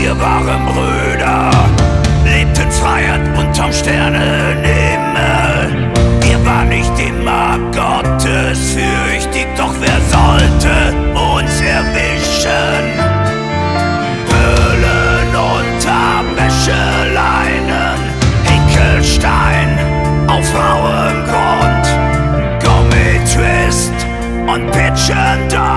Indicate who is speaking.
Speaker 1: Wir waren Brüder, lebten Freiheit unterm Sternenhimmel. Wir waren nicht immer gottesfürchtig, doch wer sollte uns erwischen? Höhlen unter Wäscheleinen, Hinkelstein auf rauem Grund, Gummitwist und Pitchen da.